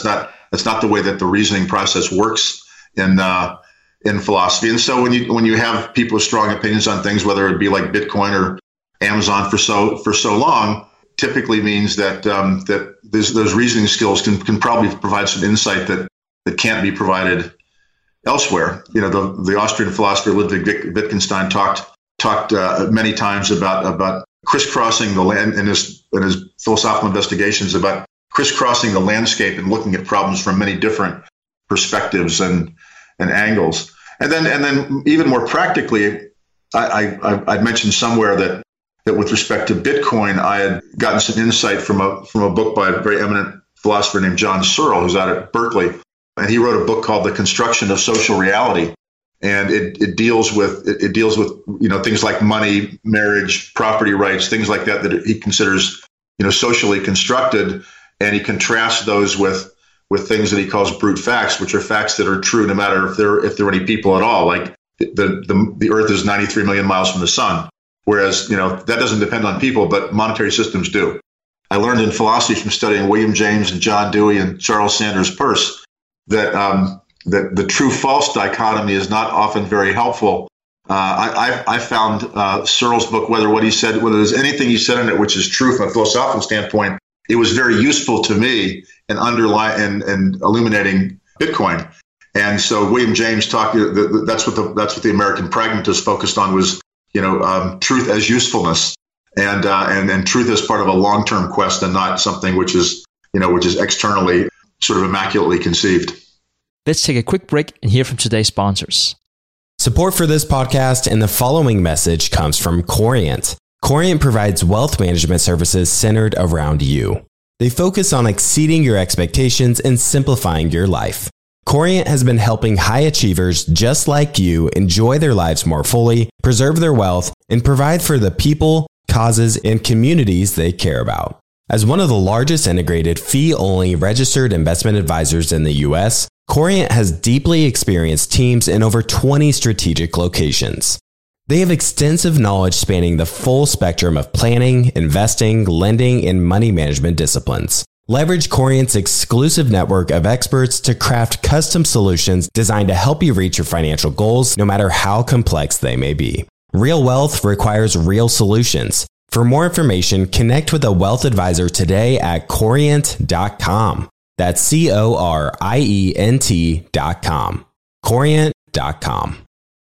Speaker 4: That's not the way that the reasoning process works in uh, in philosophy. And so when you when you have people with strong opinions on things, whether it be like Bitcoin or Amazon for so for so long, typically means that um, that those, those reasoning skills can can probably provide some insight that that can't be provided elsewhere. You know, the the Austrian philosopher Ludwig Wittgenstein talked talked uh, many times about about crisscrossing the land in his in his philosophical investigations about crisscrossing the landscape and looking at problems from many different perspectives and and angles. And then and then even more practically, I, I I'd mentioned somewhere that that with respect to Bitcoin, I had gotten some insight from a from a book by a very eminent philosopher named John Searle, who's out at Berkeley, and he wrote a book called The Construction of Social Reality. And it, it deals with it, it deals with you know things like money, marriage, property rights, things like that that he considers you know socially constructed, and he contrasts those with with things that he calls brute facts, which are facts that are true no matter if there if there are any people at all. Like the the the Earth is ninety-three million miles from the sun, whereas you know that doesn't depend on people, but monetary systems do. I learned in philosophy from studying William James and John Dewey and Charles Sanders Peirce that. Um, that the true-false dichotomy is not often very helpful. Uh, I, I, I found uh, Searle's book, whether what he said, whether there's anything he said in it which is true from a philosophical standpoint, it was very useful to me in underlying and, and illuminating Bitcoin. And so William James talked. That's what the that's what the American pragmatist focused on was, you know, um, truth as usefulness, and uh, and and truth as part of a long-term quest, and not something which is you know which is externally sort of immaculately conceived.
Speaker 5: Let's take a quick break and hear from today's sponsors.
Speaker 6: Support for this podcast and the following message comes from Corient. Corient provides wealth management services centered around you. They focus on exceeding your expectations and simplifying your life. Corient has been helping high achievers just like you enjoy their lives more fully, preserve their wealth, and provide for the people, causes, and communities they care about. As one of the largest integrated fee-only registered investment advisors in the U S, Corient has deeply experienced teams in over twenty strategic locations. They have extensive knowledge spanning the full spectrum of planning, investing, lending, and money management disciplines. Leverage Corient's exclusive network of experts to craft custom solutions designed to help you reach your financial goals, no matter how complex they may be. Real wealth requires real solutions. For more information, connect with a wealth advisor today at corient dot com. That's C O R I E N T dot com. corient dot com.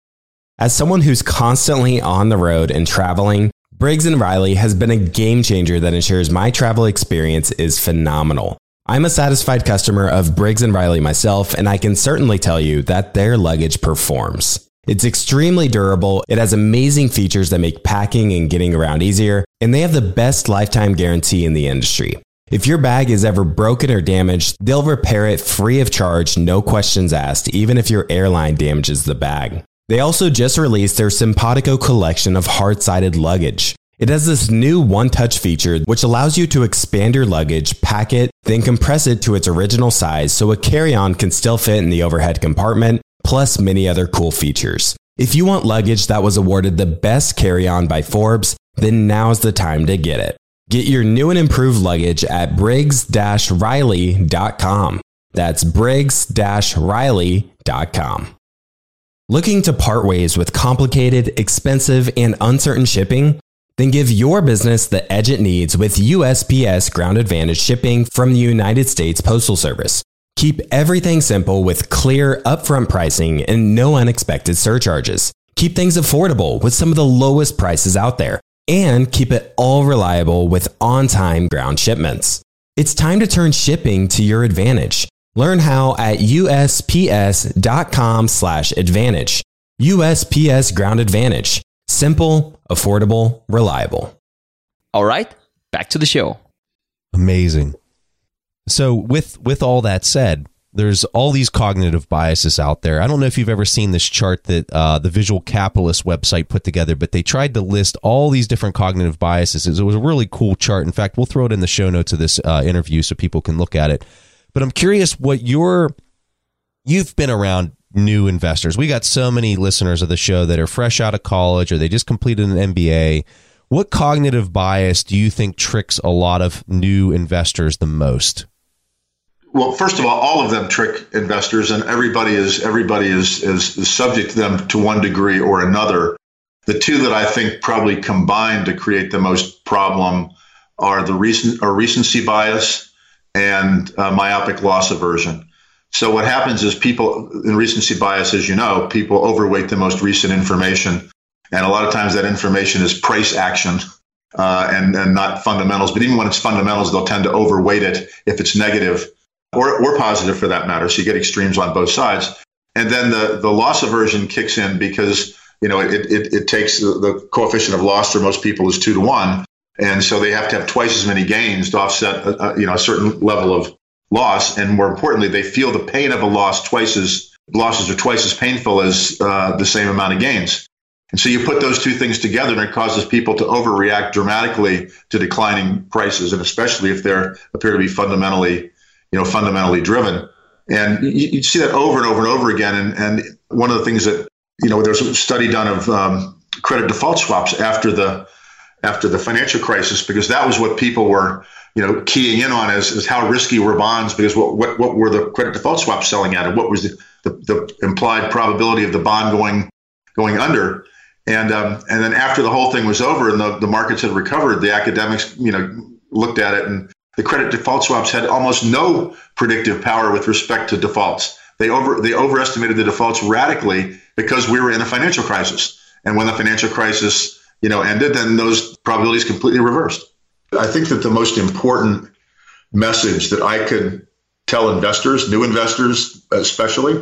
Speaker 6: As someone who's constantly on the road and traveling, Briggs and Riley has been a game changer that ensures my travel experience is phenomenal. I'm a satisfied customer of Briggs and Riley myself, and I can certainly tell you that their luggage performs. It's extremely durable, it has amazing features that make packing and getting around easier, and they have the best lifetime guarantee in the industry. If your bag is ever broken or damaged, they'll repair it free of charge, no questions asked, even if your airline damages the bag. They also just released their Simpatico collection of hard-sided luggage. It has this new one-touch feature which allows you to expand your luggage, pack it, then compress it to its original size so a carry-on can still fit in the overhead compartment, plus many other cool features. If you want luggage that was awarded the best carry-on by Forbes, then now's the time to get it. Get your new and improved luggage at briggs riley dot com. That's briggs riley dot com. Looking to part ways with complicated, expensive, and uncertain shipping? Then give your business the edge it needs with U S P S Ground Advantage shipping from the United States Postal Service. Keep everything simple with clear, upfront pricing and no unexpected surcharges. Keep things affordable with some of the lowest prices out there. And keep it all reliable with on-time ground shipments. It's time to turn shipping to your advantage. Learn how at U S P S dot com slash advantage. U S P S Ground Advantage. Simple, affordable, reliable.
Speaker 5: All right, back to the show.
Speaker 3: Amazing. So with with all that said, there's all these cognitive biases out there. I don't know if you've ever seen this chart that uh, the Visual Capitalist website put together, but they tried to list all these different cognitive biases. It was a really cool chart. In fact, we'll throw it in the show notes of this uh, interview so people can look at it. But I'm curious what your, you've been around new investors. We got so many listeners of the show that are fresh out of college or they just completed an M B A. What cognitive bias do you think tricks a lot of new investors the most?
Speaker 4: Well, first of all, all of them trick investors, and everybody is everybody is, is is subject to them to one degree or another. The two that I think probably combine to create the most problem are the recent or recency bias and uh, myopic loss aversion. So what happens is people in recency bias, as you know, people overweight the most recent information, and a lot of times that information is price action uh, and and not fundamentals. But even when it's fundamentals, they'll tend to overweight it if it's negative. Or, or positive for that matter. So you get extremes on both sides. And then the, the loss aversion kicks in because, you know, it, it, it takes the, the coefficient of loss for most people is two to one. And so they have to have twice as many gains to offset, a, a, you know, a certain level of loss. And more importantly, they feel the pain of a loss twice as, losses are twice as painful as uh, the same amount of gains. And so you put those two things together and it causes people to overreact dramatically to declining prices. And especially if they appear to be fundamentally you know, fundamentally driven. And you, you see that over and over and over again. And, and one of the things that, you know, there's a study done of um, credit default swaps after the after the financial crisis, because that was what people were, you know, keying in on as, as how risky were bonds, because what, what, what were the credit default swaps selling at, and what was the, the, the implied probability of the bond going going under. And um, and then after the whole thing was over and the, the markets had recovered, the academics, you know, looked at it, and the credit default swaps had almost no predictive power with respect to defaults. They over they overestimated the defaults radically because we were in a financial crisis. And when the financial crisis, you know, ended, then those probabilities completely reversed. I think that the most important message that I could tell investors, new investors especially,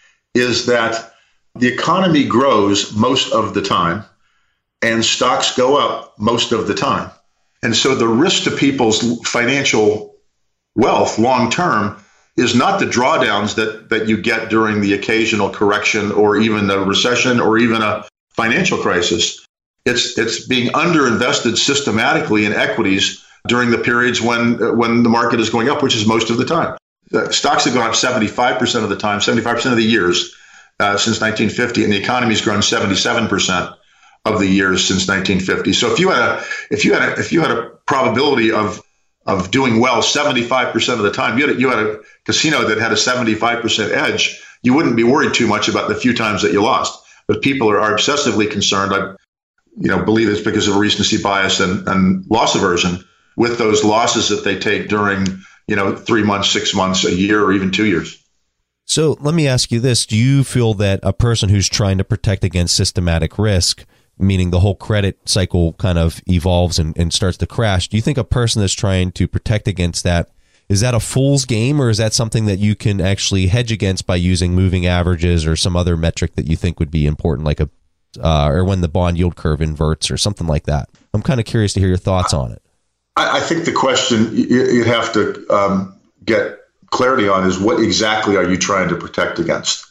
Speaker 4: is that the economy grows most of the time and stocks go up most of the time. And so the risk to people's financial wealth long term is not the drawdowns that, that you get during the occasional correction or even a recession or even a financial crisis. It's it's being underinvested systematically in equities during the periods when when the market is going up, which is most of the time. The stocks have gone up seventy-five percent of the time, seventy-five percent of the years uh, since nineteen fifty, and the economy's grown seventy-seven percent of the years since nineteen fifty. So if you had a if you had a, if you had a probability of of doing well seventy-five percent of the time, you had a, you had a casino that had a seventy-five percent edge, you wouldn't be worried too much about the few times that you lost. But people are, are obsessively concerned. I you know believe it's because of recency bias and, and loss aversion with those losses that they take during you know three months, six months, a year, or even two years.
Speaker 3: So let me ask you this: do you feel that a person who's trying to protect against systematic risk, meaning the whole credit cycle kind of evolves and, and starts to crash, do you think a person that's trying to protect against that, is that a fool's game, or is that something that you can actually hedge against by using moving averages or some other metric that you think would be important, like a uh, or when the bond yield curve inverts or something like that? I'm kind of curious to hear your thoughts on it.
Speaker 4: I, I think the question you have to um, get clarity on is what exactly are you trying to protect against?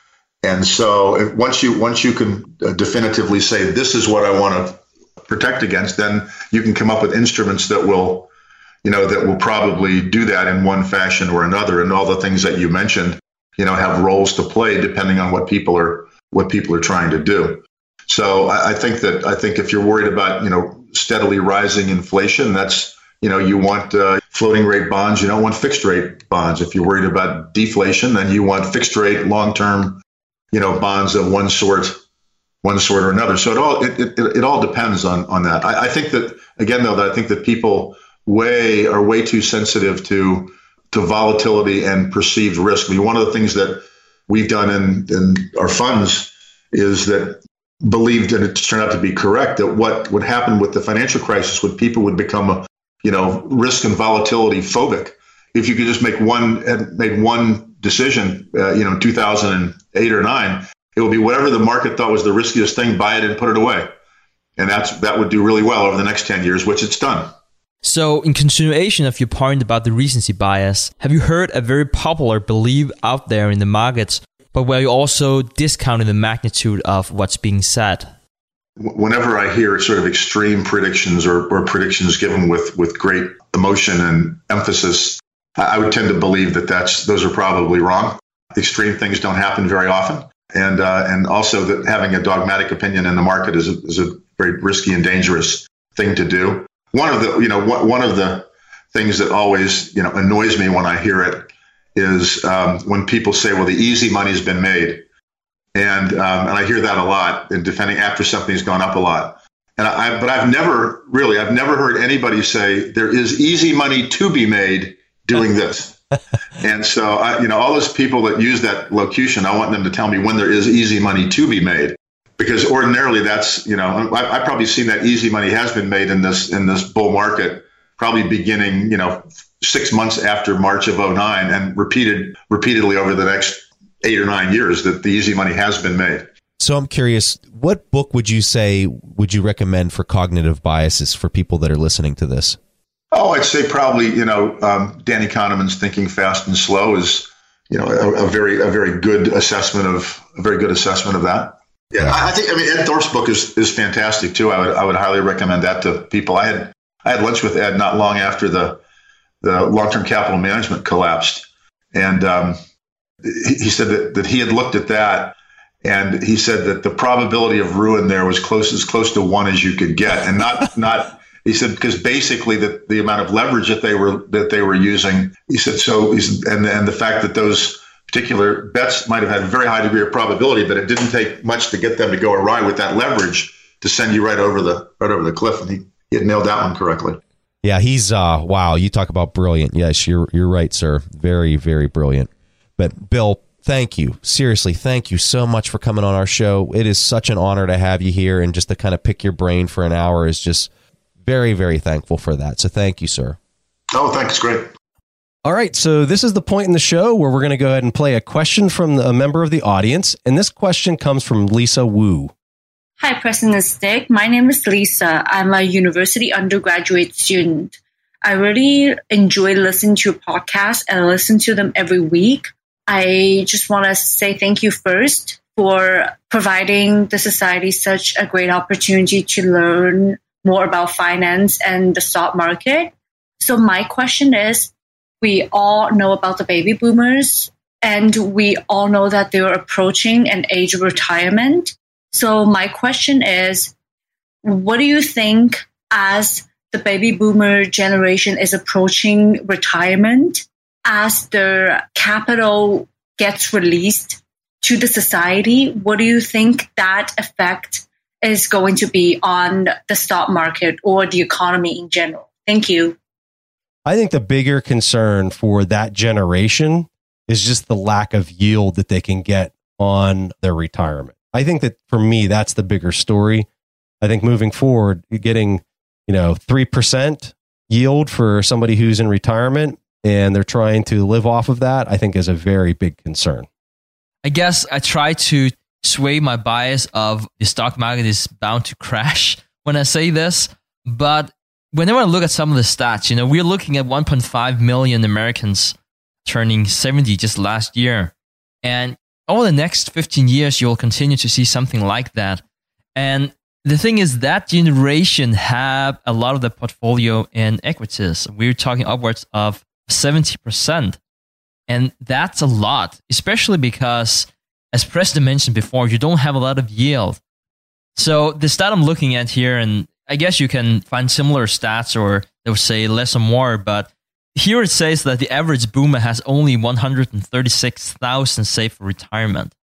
Speaker 4: And so if, once you once you can definitively say this is what I want to protect against, then you can come up with instruments that will, you know, that will probably do that in one fashion or another. And all the things that you mentioned, you know, have roles to play depending on what people are what people are trying to do. So I, I think that I think if you're worried about, you know, steadily rising inflation, that's, you know, you want uh, floating rate bonds. You don't want fixed rate bonds. If you're worried about deflation, then you want fixed rate long term, you know, bonds of one sort, one sort or another. So it all it it, it all depends on on that. I, I think that again, though, that I think that people way are way too sensitive to to volatility and perceived risk. I mean, one of the things that we've done in in our funds is that believed, and it turned out to be correct, that what would happen with the financial crisis would people would become a, you know, risk and volatility phobic. If you could just make one had made one decision, uh, you know, in two thousand eight or nine, it would be whatever the market thought was the riskiest thing, buy it and put it away. And that's that would do really well over the next ten years, which it's done.
Speaker 5: So in continuation of your point about the recency bias, have you heard a very popular belief out there in the markets, but where you also discounted the magnitude of what's being said?
Speaker 4: Whenever I hear sort of extreme predictions or, or predictions given with, with great emotion and emphasis, I would tend to believe that that's those are probably wrong. Extreme things don't happen very often. And uh, and also that having a dogmatic opinion in the market is a, is a very risky and dangerous thing to do. One of the, you know, one of the things that always, you know, annoys me when I hear it is um, when people say, well, the easy money's been made. And um, and I hear that a lot in defending after something's gone up a lot. And I, but I've never really, I've never heard anybody say there is easy money to be made doing this. And so, I, you know, all those people that use that locution, I want them to tell me when there is easy money to be made, because ordinarily that's, you know, I, I've probably seen that easy money has been made in this in this bull market, probably beginning, you know, six months after March of oh nine, and repeated repeatedly over the next eight or nine years that the easy money has been made.
Speaker 3: So I'm curious, what book would you say would you recommend for cognitive biases for people that are listening to this?
Speaker 4: Oh, I'd say probably, you know, um, Danny Kahneman's Thinking Fast and Slow is, you know, a, a very a very good assessment of a very good assessment of that. Yeah, I, I think I mean Ed Thorp's book is is fantastic too. I would I would highly recommend that to people. I had I had lunch with Ed not long after the the long-term capital management collapsed, and um, he, he said that that he had looked at that. And he said that the probability of ruin there was close as close to one as you could get, and not not. He said because basically the, the amount of leverage that they were that they were using. He said so. He said, and and the fact that those particular bets might have had a very high degree of probability, but it didn't take much to get them to go awry with that leverage to send you right over the right over the cliff. And he, he had nailed that one correctly.
Speaker 3: Yeah, he's uh wow. You talk about brilliant. Yes, you're you're right, sir. Very very brilliant. But Bill, thank you. Seriously, thank you so much for coming on our show. It is such an honor to have you here, and just to kind of pick your brain for an hour is just very, very thankful for that. So thank you, sir.
Speaker 4: Oh, thanks. Great.
Speaker 7: All right. So this is the point in the show where we're going to go ahead and play a question from a member of the audience. And this question comes from Lisa Wu.
Speaker 8: Hi, President Stick. My name is Lisa. I'm a university undergraduate student. I really enjoy listening to your podcast and I listen to them every week. I just want to say thank you first for providing the society such a great opportunity to learn more about finance and the stock market. So my question is, we all know about the baby boomers and we all know that they're approaching an age of retirement. So my question is, what do you think as the baby boomer generation is approaching retirement, as their capital gets released to the society, what do you think that effect is going to be on the stock market or the economy in general? Thank you.
Speaker 7: I think the bigger concern for that generation is just the lack of yield that they can get on their retirement. I think that for me, that's the bigger story. I think moving forward, getting, you know, three percent yield for somebody who's in retirement and they're trying to live off of that, I think is a very big concern.
Speaker 5: I guess I try to sway my bias of the stock market is bound to crash when I say this. But whenever I look at some of the stats, you know, we're looking at one point five million Americans turning seventy just last year. And over the next fifteen years, you'll continue to see something like that. And the thing is that generation have a lot of the portfolio in equities. We're talking upwards of seventy percent. And that's a lot, especially because, as Preston mentioned before, you don't have a lot of yield. So the stat I'm looking at here, and I guess you can find similar stats or they would say less or more, but here it says that the average boomer has only one hundred thirty-six thousand saved for retirement.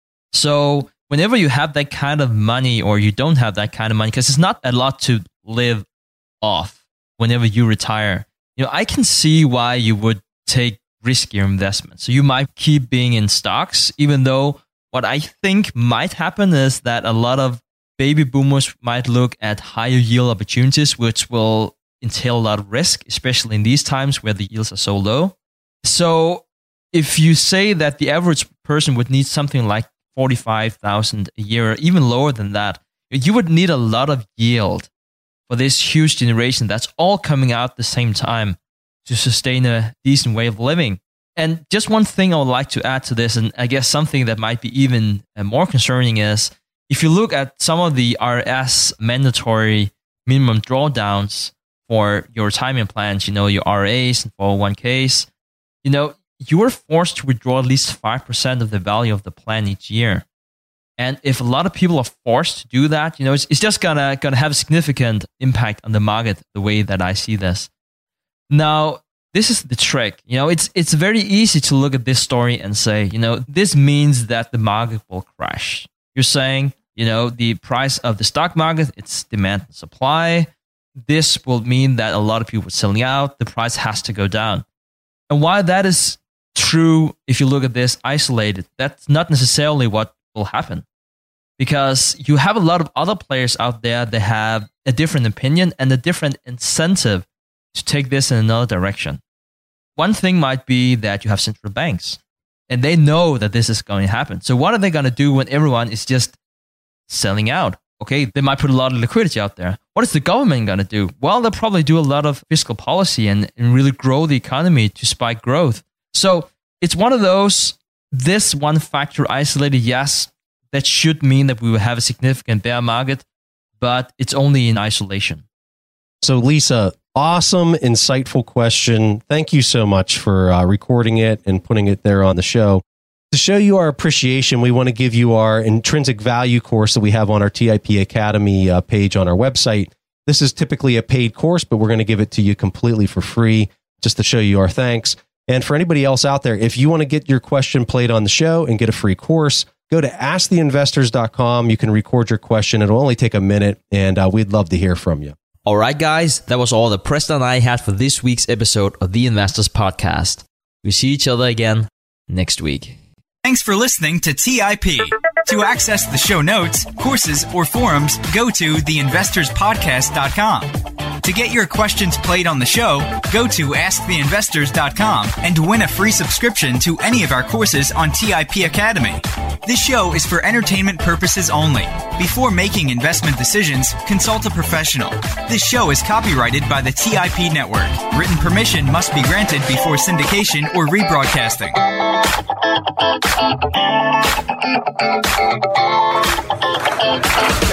Speaker 5: So whenever you have that kind of money or you don't have that kind of money, because it's not a lot to live off whenever you retire, you know, I can see why you would take riskier investments. So you might keep being in stocks, even though what I think might happen is that a lot of baby boomers might look at higher yield opportunities, which will entail a lot of risk, especially in these times where the yields are so low. So if you say that the average person would need something like forty-five thousand a year, or even lower than that, you would need a lot of yield for this huge generation that's all coming out at the same time to sustain a decent way of living. And just one thing I would like to add to this, and I guess something that might be even more concerning is, if you look at some of the R S mandatory minimum drawdowns for your retirement plans, you know, your R As and four oh one k's, you know, you are forced to withdraw at least five percent of the value of the plan each year. And if a lot of people are forced to do that, you know, it's, it's just gonna, gonna have a significant impact on the market, the way that I see this. Now, this is the trick. You know, it's it's very easy to look at this story and say, you know, this means that the market will crash. You're saying, you know, the price of the stock market, it's demand and supply. This will mean that a lot of people are selling out. The price has to go down. And while that is true, if you look at this isolated, that's not necessarily what will happen. Because you have a lot of other players out there that have a different opinion and a different incentive to take this in another direction. One thing might be that you have central banks, and they know that this is going to happen. So what are they going to do when everyone is just selling out? Okay, they might put a lot of liquidity out there. What is the government going to do? Well, they'll probably do a lot of fiscal policy and, and really grow the economy to spike growth. So it's one of those, this one factor isolated, yes, that should mean that we will have a significant bear market, but it's only in isolation.
Speaker 7: So Lisa, awesome, insightful question. Thank you so much for uh, recording it and putting it there on the show. To show you our appreciation, we want to give you our intrinsic value course that we have on our T I P Academy uh, page on our website. This is typically a paid course, but we're going to give it to you completely for free just to show you our thanks. And for anybody else out there, if you want to get your question played on the show and get a free course, go to ask the investors dot com. You can record your question. It'll only take a minute, and uh, we'd love to hear from you.
Speaker 5: All right, guys, that was all that Preston and I had for this week's episode of The Investors Podcast. We'll see each other again next week.
Speaker 9: Thanks for listening to T I P. To access the show notes, courses, or forums, go to the investors podcast dot com. To get your questions played on the show, go to ask the investors dot com and win a free subscription to any of our courses on T I P Academy. This show is for entertainment purposes only. Before making investment decisions, consult a professional. This show is copyrighted by the T I P Network. Written permission must be granted before syndication or rebroadcasting. Thank you.